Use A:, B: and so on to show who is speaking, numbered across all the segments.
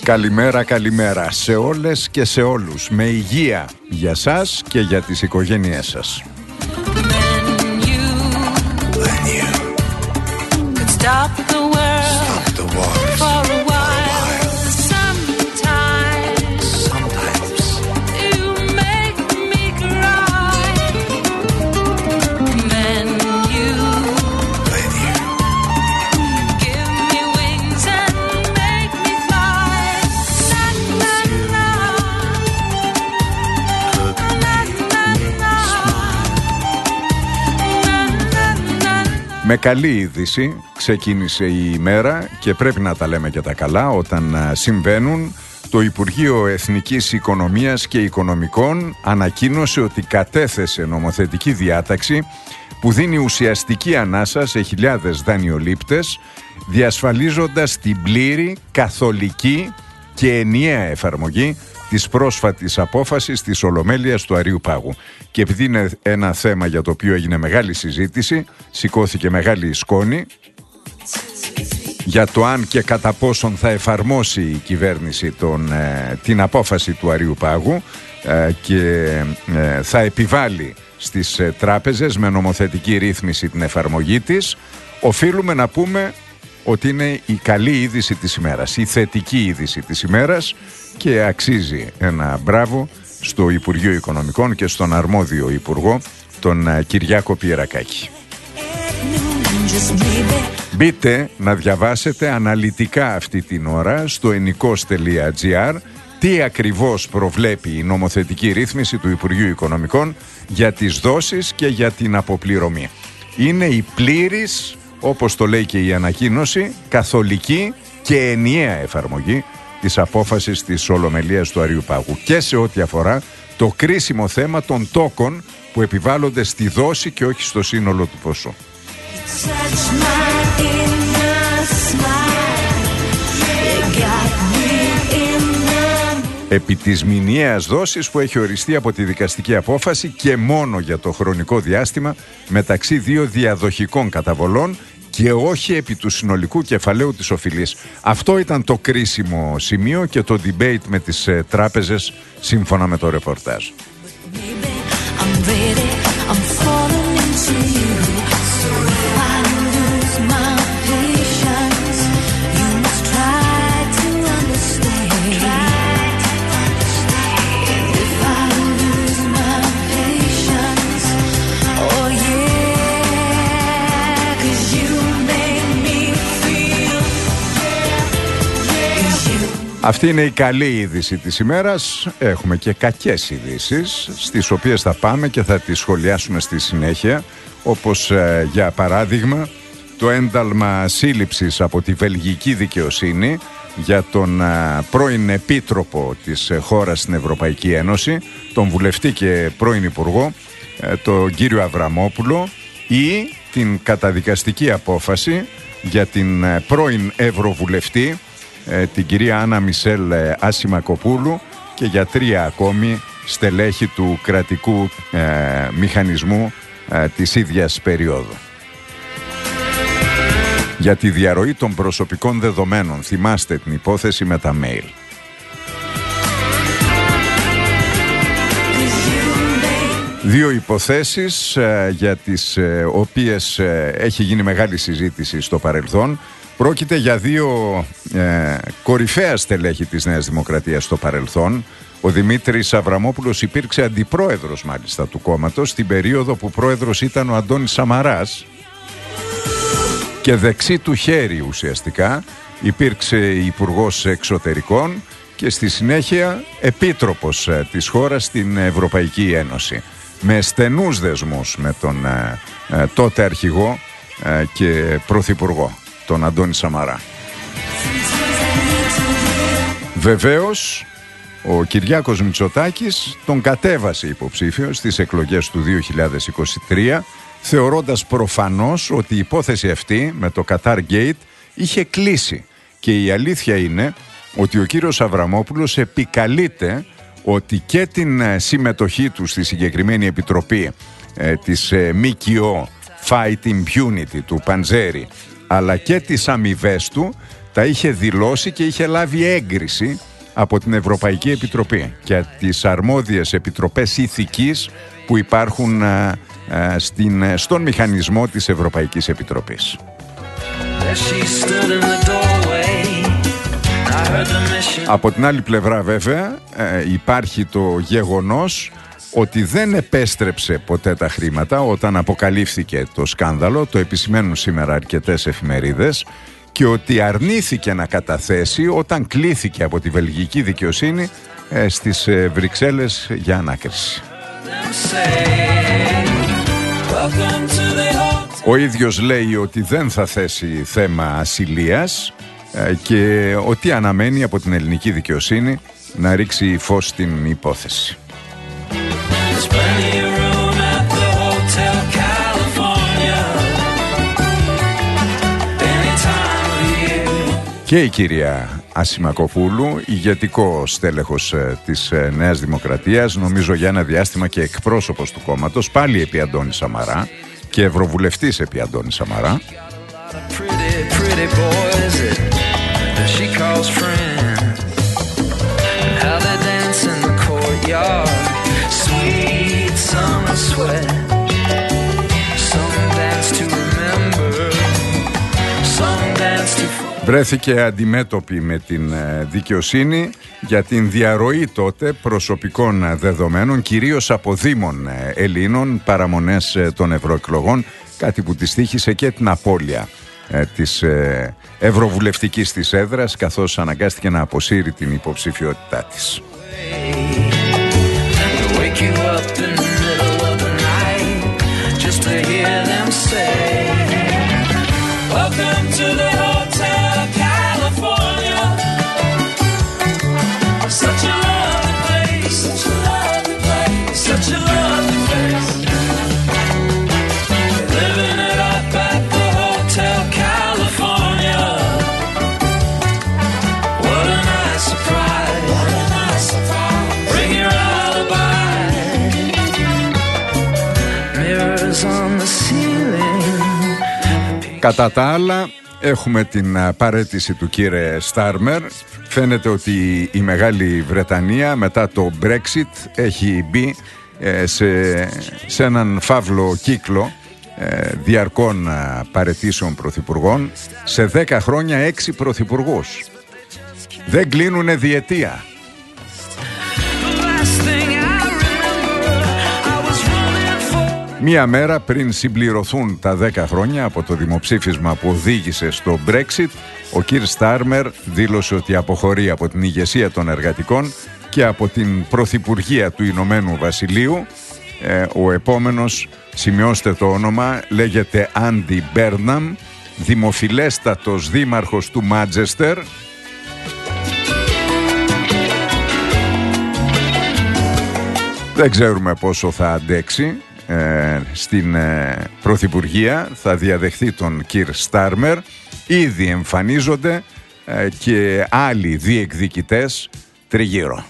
A: Καλημέρα, καλημέρα σε όλες και σε όλους. Με υγεία για σας και για τις οικογένειές σας. Με καλή είδηση ξεκίνησε η ημέρα και πρέπει να τα λέμε και τα καλά όταν συμβαίνουν. Το Υπουργείο Εθνικής Οικονομίας και Οικονομικών ανακοίνωσε ότι κατέθεσε νομοθετική διάταξη που δίνει ουσιαστική ανάσα σε χιλιάδες δανειολήπτες, διασφαλίζοντας την πλήρη, καθολική και ενιαία εφαρμογή της πρόσφατης απόφασης της Ολομέλειας του Αρείου Πάγου. Και επειδή είναι ένα θέμα για το οποίο έγινε μεγάλη συζήτηση, σηκώθηκε μεγάλη σκόνη για το αν και κατά πόσον θα εφαρμόσει η κυβέρνηση την απόφαση του Αρείου Πάγου και θα επιβάλλει στις τράπεζες με νομοθετική ρύθμιση την εφαρμογή της, οφείλουμε να πούμε ότι είναι η καλή είδηση της ημέρας, η θετική είδηση της ημέρας, και αξίζει ένα μπράβο στο Υπουργείο Οικονομικών και στον αρμόδιο Υπουργό, τον Κυριάκο Πιερακάκη. Μπείτε να διαβάσετε αναλυτικά αυτή την ώρα στο ennikos.gr τι ακριβώς προβλέπει η νομοθετική ρύθμιση του Υπουργείου Οικονομικών για τις δόσεις και για την αποπληρωμή. Είναι η πλήρης, όπως το λέει και η ανακοίνωση, καθολική και ενιαία εφαρμογή της απόφασης της Ολομελίας του Αρείου Πάγου και σε ό,τι αφορά το κρίσιμο θέμα των τόκων που επιβάλλονται στη δόση και όχι στο σύνολο του ποσού. Επί της μηνιαίας δόσης που έχει οριστεί από τη δικαστική απόφαση και μόνο για το χρονικό διάστημα μεταξύ δύο διαδοχικών καταβολών και όχι επί του συνολικού κεφαλαίου της οφειλής. Αυτό ήταν το κρίσιμο σημείο και το debate με τις τράπεζες σύμφωνα με το ρεπορτάζ. Αυτή είναι η καλή είδηση της ημέρας. Έχουμε και κακές ειδήσεις, στις οποίες θα πάμε και θα τις σχολιάσουμε στη συνέχεια, όπως για παράδειγμα το ένταλμα σύλληψης από τη βελγική δικαιοσύνη για τον πρώην επίτροπο της χώρας στην Ευρωπαϊκή Ένωση, τον βουλευτή και πρώην υπουργό, τον κύριο Αβραμόπουλο, ή την καταδικαστική απόφαση για την πρώην ευρωβουλευτή, την κυρία Άννα Μισελ Ασημακοπούλου, και για 3 ακόμη στελέχη του κρατικού μηχανισμού της ίδιας περίοδου. Για τη διαρροή των προσωπικών δεδομένων, θυμάστε την υπόθεση με τα mail. Δύο υποθέσεις για τις οποίες έχει γίνει μεγάλη συζήτηση στο παρελθόν. Πρόκειται για δύο κορυφαία στελέχη της Νέας Δημοκρατίας στο παρελθόν. Ο Δημήτρης Αβραμόπουλος υπήρξε αντιπρόεδρος μάλιστα του κόμματος στην περίοδο που πρόεδρος ήταν ο Αντώνης Σαμαράς και δεξί του χέρι ουσιαστικά υπήρξε υπουργός εξωτερικών και στη συνέχεια επίτροπος της χώρας στην Ευρωπαϊκή Ένωση, με στενούς δεσμούς με τον τότε αρχηγό και πρωθυπουργό, τον Αντώνη Σαμαρά. Βεβαίως ο Κυριάκος Μητσοτάκης τον κατέβασε υποψήφιο στις εκλογές του 2023, θεωρώντας προφανώς ότι η υπόθεση αυτή με το Qatar Gate είχε κλείσει. Και η αλήθεια είναι ότι ο κύριος Αβραμόπουλος επικαλείται ότι και την συμμετοχή του στη συγκεκριμένη επιτροπή της ΜΚΟ Fight Impunity του Παντζέρη, αλλά και τις αμοιβές του τα είχε δηλώσει και είχε λάβει έγκριση από την Ευρωπαϊκή Επιτροπή και τις αρμόδιες επιτροπές ηθικής που υπάρχουν στον μηχανισμό της Ευρωπαϊκής Επιτροπής. Από την άλλη πλευρά βέβαια υπάρχει το γεγονός ότι δεν επέστρεψε ποτέ τα χρήματα όταν αποκαλύφθηκε το σκάνδαλο, το επισημαίνουν σήμερα αρκετές εφημερίδες, και ότι αρνήθηκε να καταθέσει όταν κλήθηκε από τη βελγική δικαιοσύνη στις Βρυξέλλες για ανάκριση. Ο ίδιος λέει ότι δεν θα θέσει θέμα ασυλίας και ότι αναμένει από την ελληνική δικαιοσύνη να ρίξει φως στην υπόθεση. Και η κυρία Ασημακοπούλου, ηγετικό στέλεχος της Νέας Δημοκρατίας, νομίζω για ένα διάστημα και εκπρόσωπος του κόμματος, πάλι επί Αντώνη Σαμαρά και ευρωβουλευτής επί Αντώνη Σαμαρά, βρέθηκε αντιμέτωπη με την δικαιοσύνη για την διαρροή τότε προσωπικών δεδομένων, κυρίως από δήμων Ελλήνων, παραμονές των ευρωεκλογών, κάτι που της τύχησε και την απώλεια της ευρωβουλευτικής της έδρας, καθώς αναγκάστηκε να αποσύρει την υποψηφιότητά της. Κατά τα άλλα, έχουμε την παραίτηση του κύριε Στάρμερ. Φαίνεται ότι η Μεγάλη Βρετανία μετά το Brexit έχει μπει σε έναν φαύλο κύκλο διαρκών παραιτήσεων πρωθυπουργών. Σε 10 χρόνια 6 πρωθυπουργούς. Δεν κλείνουνε διετία. Μία μέρα πριν συμπληρωθούν τα 10 χρόνια από το δημοψήφισμα που οδήγησε στο Brexit, ο κ. Στάρμερ δήλωσε ότι αποχωρεί από την ηγεσία των εργατικών και από την πρωθυπουργία του Ηνωμένου Βασιλείου. Ο επόμενος, σημειώστε το όνομα, λέγεται Άντι Μπέρναμ, δημοφιλέστατος δήμαρχος του Μάντσεστερ. Δεν ξέρουμε πόσο θα αντέξει στην πρωθυπουργία, θα διαδεχθεί τον κυρ Στάρμερ. Ήδη εμφανίζονται και άλλοι διεκδικητές τριγύρω.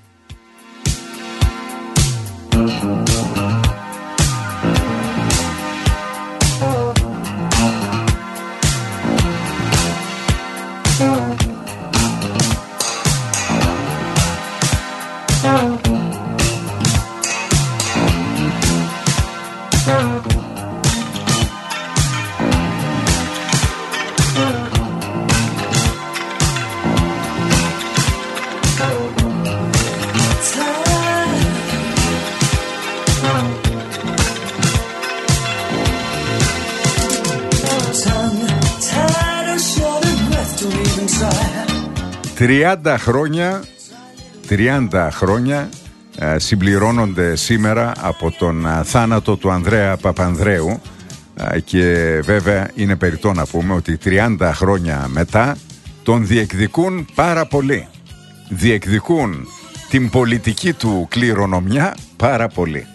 A: «30 χρόνια συμπληρώνονται σήμερα από τον θάνατο του Ανδρέα Παπανδρέου και βέβαια είναι περιττό να πούμε ότι 30 χρόνια μετά τον διεκδικούν πάρα πολύ. Διεκδικούν την πολιτική του κληρονομιά πάρα πολύ.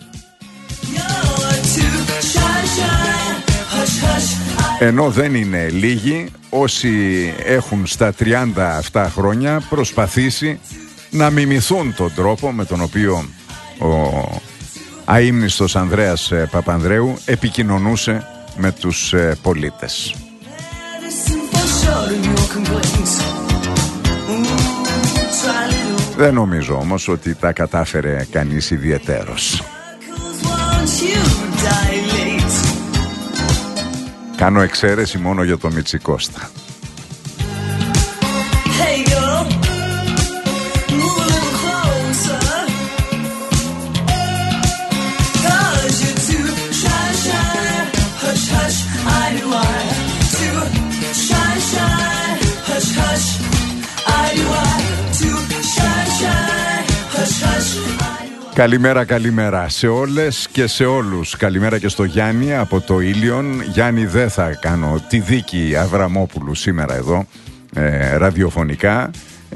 A: Ενώ δεν είναι λίγοι όσοι έχουν στα 37 χρόνια προσπαθήσει να μιμηθούν τον τρόπο με τον οποίο ο αείμνηστος Ανδρέας Παπανδρέου επικοινωνούσε με τους πολίτες. Δεν νομίζω όμως ότι τα κατάφερε κανείς ιδιαιτέρως. Κάνω εξαίρεση μόνο για το Μητσικώστα. Καλημέρα, καλημέρα σε όλες και σε όλους. Καλημέρα και στο Γιάννη από το Ήλιον. Γιάννη, δεν θα κάνω τη δίκη Αβραμόπουλου σήμερα εδώ ραδιοφωνικά.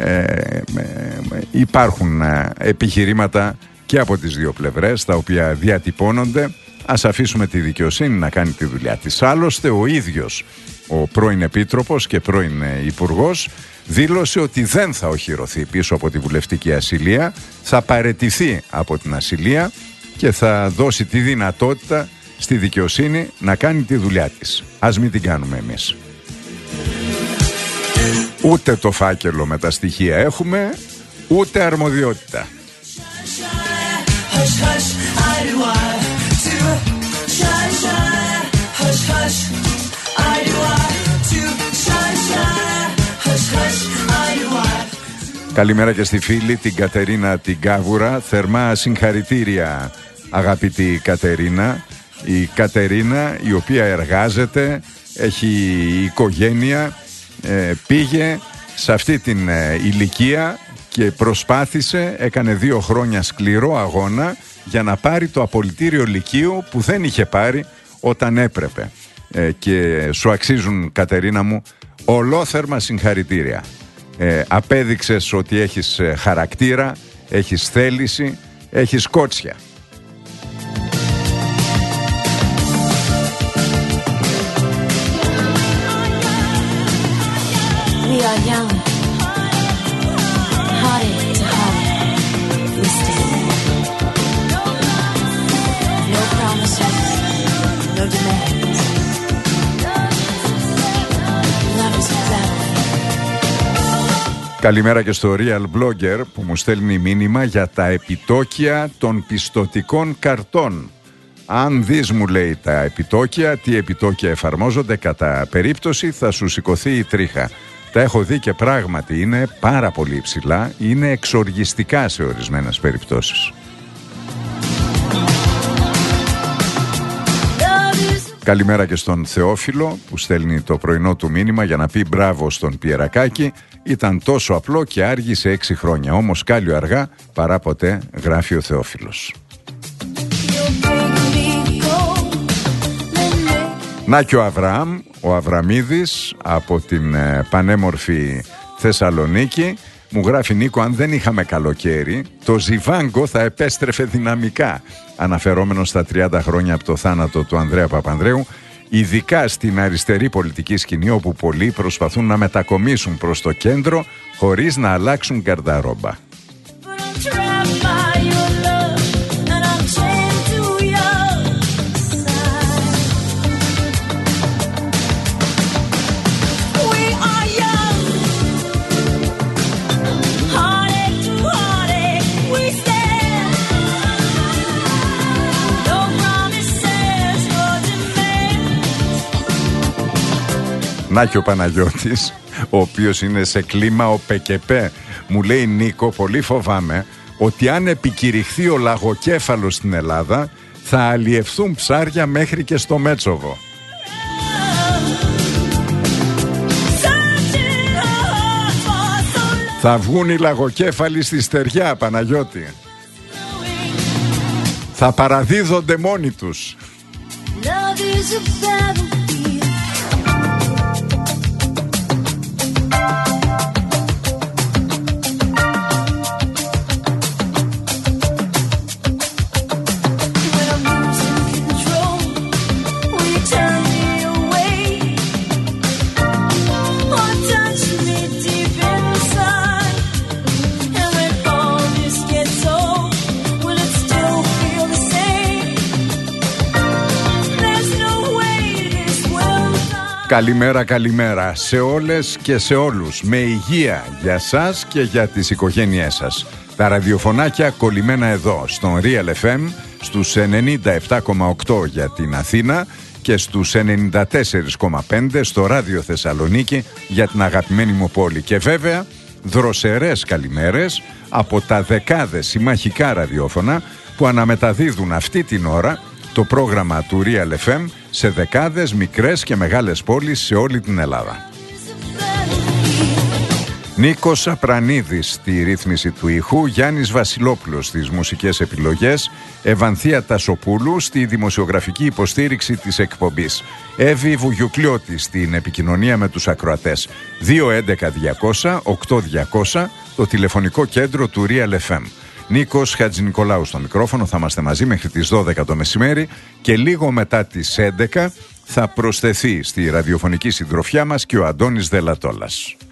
A: Υπάρχουν επιχειρήματα και από τις δύο πλευρές τα οποία διατυπώνονται. Ας αφήσουμε τη δικαιοσύνη να κάνει τη δουλειά της. Άλλωστε ο ίδιος ο πρώην Επίτροπος και πρώην Υπουργός δήλωσε ότι δεν θα οχυρωθεί πίσω από τη βουλευτική ασυλία, θα παραιτηθεί από την ασυλία και θα δώσει τη δυνατότητα στη δικαιοσύνη να κάνει τη δουλειά της. Ας μην την κάνουμε εμείς. Ούτε το φάκελο με τα στοιχεία έχουμε, ούτε αρμοδιότητα. Καλημέρα και στη φίλη την Κατερίνα την Κάβουρα. Θερμά συγχαρητήρια αγαπητή Κατερίνα. Η Κατερίνα η οποία εργάζεται, έχει οικογένεια, πήγε σε αυτή την ηλικία και προσπάθησε, έκανε 2 χρόνια σκληρό αγώνα για να πάρει το απολυτήριο λυκείου που δεν είχε πάρει όταν έπρεπε. Και σου αξίζουν, Κατερίνα μου, ολόθερμα συγχαρητήρια. Απέδειξες ότι έχεις χαρακτήρα, έχεις θέληση, έχεις κότσια. We are young, hearted to heart, we stand. No promises, no demands. Love is battle. Καλημέρα και στο Real Blogger που μου στέλνει μήνυμα για τα επιτόκια των πιστωτικών καρτών. Αν δεις, μου λέει, τα επιτόκια, τι επιτόκια εφαρμόζονται, κατά περίπτωση θα σου σηκωθεί η τρίχα. Τα έχω δει και πράγματι είναι πάρα πολύ υψηλά, είναι εξοργιστικά σε ορισμένες περιπτώσεις. Καλημέρα και στον Θεόφιλο που στέλνει το πρωινό του μήνυμα για να πει μπράβο στον Πιερακάκη. Ήταν τόσο απλό και άργησε 6 χρόνια. Όμως κάλλιο αργά παρά ποτέ, γράφει ο Θεόφιλος. Να και ο Αβραάμ, ο Αβραμίδης από την πανέμορφη Θεσσαλονίκη μου γράφει: Νίκο, αν δεν είχαμε καλοκαίρι, το Ζιβάγκο θα επέστρεφε δυναμικά. Αναφερόμενο στα 30 χρόνια από το θάνατο του Ανδρέα Παπανδρέου, ειδικά στην αριστερή πολιτική σκηνή, όπου πολλοί προσπαθούν να μετακομίσουν προς το κέντρο χωρίς να αλλάξουν γκαρνταρόμπα. Να και ο Παναγιώτης, ο οποίος είναι σε κλίμα ο ΠΚΠ, μου λέει: Νίκο, πολύ φοβάμαι ότι αν επικηρυχθεί ο λαγοκέφαλος στην Ελλάδα θα αλλιευθούν ψάρια μέχρι και στο Μέτσοβο. Θα βγουν οι λαγοκέφαλοι στη στεριά, Παναγιώτη. Θα παραδίδονται μόνοι τους. Καλημέρα, καλημέρα σε όλες και σε όλους. Με υγεία για σας και για τις οικογένειές σας. Τα ραδιοφωνάκια κολλημένα εδώ, στον Real FM, στους 97,8 για την Αθήνα και στους 94,5 στο Ράδιο Θεσσαλονίκη για την αγαπημένη μου πόλη. Και βέβαια, δροσερές καλημέρες από τα δεκάδες συμμαχικά ραδιόφωνα που αναμεταδίδουν αυτή την ώρα το πρόγραμμα του Real FM σε δεκάδες μικρές και μεγάλες πόλεις σε όλη την Ελλάδα. Νίκος Απρανίδης στη ρύθμιση του ήχου, Γιάννης Βασιλόπουλος στις μουσικές επιλογές, Ευανθία Τασοπούλου στη δημοσιογραφική υποστήριξη της εκπομπής, Εύη Βουγιουκλιώτη στην επικοινωνία με τους ακροατές. 211-200-8200 το τηλεφωνικό κέντρο του Real FM. Νίκος Χατζηνικολάου στο μικρόφωνο, θα είμαστε μαζί μέχρι τις 12 το μεσημέρι και λίγο μετά τις 11 θα προσθεθεί στη ραδιοφωνική συντροφιά μας και ο Αντώνης Δελατόλας.